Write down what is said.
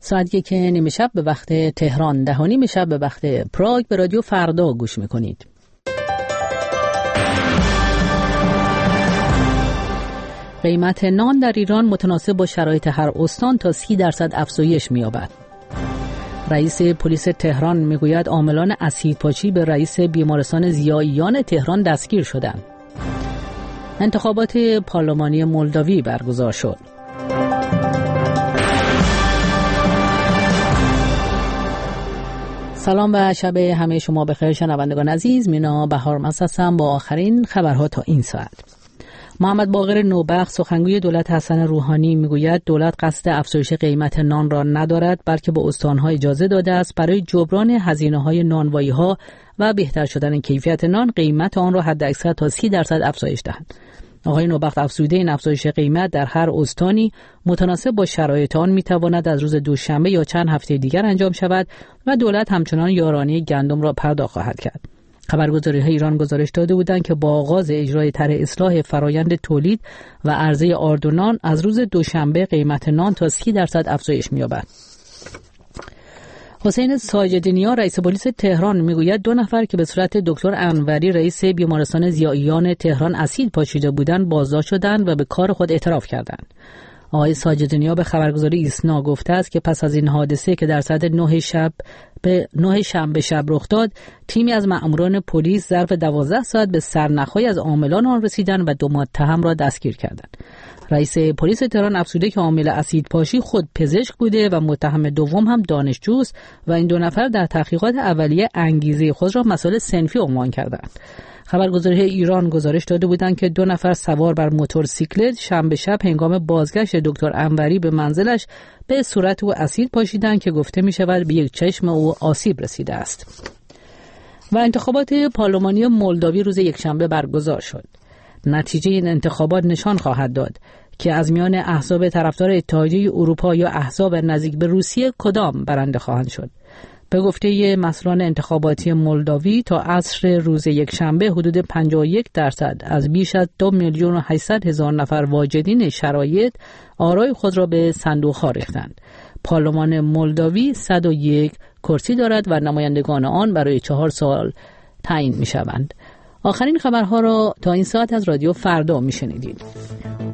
ساعت 1:30 شب به وقت تهران، 10:30 شب به وقت پراگ به رادیو فردا گوش میکنید. قیمت نان در ایران متناسب با شرایط هر استان تا 30% افزایش می‌یابد. رئیس پلیس تهران میگوید عاملان اسیدپاشی به رئیس بیمارستان ضیائیان تهران دستگیر شدند. انتخابات پارلمانی مولداوی برگزار شد. سلام و شب همه شما بخیر شنوندگان عزیز. مینا بهارمست هستم با آخرین خبرها تا این ساعت. محمد باقر نوبخت سخنگوی دولت حسن روحانی میگوید دولت قصد افزایش قیمت نان را ندارد، بلکه به استان‌ها اجازه داده است برای جبران هزینه‌های نانوایی‌ها و بهتر شدن کیفیت نان قیمت آن را حداکثر تا 30% افزایش دهند. آقای نوبخت افزوده این افزایش قیمت در هر استانی متناسب با شرایط آن میتواند از روز دوشنبه یا چند هفته دیگر انجام شود و دولت همچنان یارانه گندم را پرداخت خواهد کرد. خبرگزاری‌های ایران گزارش داده بودند که با آغاز اجرای طرح اصلاح فرایند تولید و عرضه آرد و نان از روز دوشنبه قیمت نان تا 30% افزایش می‌یابد. حسین ساجدنیا رئیس پلیس تهران میگوید 2 نفر که به صورت دکتر انوری رئیس بیمارستان ضیائیان تهران اسید پاشیده بودند بازداشت شدند و به کار خود اعتراف کردند. آقای ساجدنیا به خبرگزاری ایسنا گفته است که پس از این حادثه که در ساعت 9 شنبه شب رخ داد، تیمی از مأموران پلیس ظرف 12 ساعت به سرنخ‌های از عاملان آن رسیدند و 2 متهم را دستگیر کردند. رئیس پلیس تهران افزوده که عامل اسیدپاشی خود پزشک بوده و متهم دوم هم دانشجوست و این 2 نفر در تحقیقات اولیه انگیزه خود را مسائل صنفی عنوان کردند. خبرگزاری ایران گزارش داده بودند که 2 نفر سوار بر موتورسیکلت شنبه شب هنگام بازگشت دکتر انوری به منزلش به صورت او اسید پاشیدند که گفته می شود به یک چشم او آسیب رسیده است. و انتخابات پارلمانی مولداوی روز یکشنبه برگزار شد. نتیجه این انتخابات نشان خواهد داد که از میان احزاب طرفدار اتحادیه اروپا یا احزاب نزدیک به روسیه کدام برنده خواهند شد. به گفته مسئولان انتخاباتی مولداوی تا عصر روز یکشنبه حدود 51% از بیش از 2,800,000 نفر واجدین شرایط آرای خود را به صندوق‌ها ریختند. پارلمان مولداوی 101 کرسی دارد و نمایندگان آن برای 4 سال تعیین می‌شوند. آخرین خبرها را تا این ساعت از رادیو فردا میشنیدید.